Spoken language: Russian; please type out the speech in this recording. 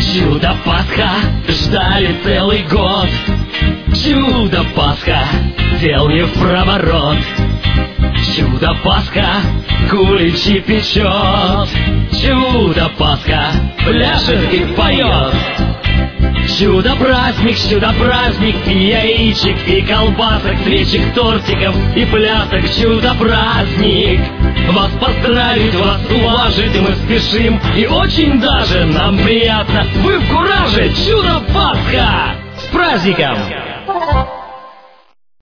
Чудо Пасха ждали целый год. Чудо Пасха, дел не в проворот. Чудо Пасха, куличи печет. Чудо Пасха, пляшет и поет. Чудо-праздник, и яичек, и колбасок, свечек, тортиков и плясок. Чудо-праздник, вас поздравить, вас уважить мы спешим. И очень даже нам приятно, вы в кураже. Чудо-Пасха! С праздником!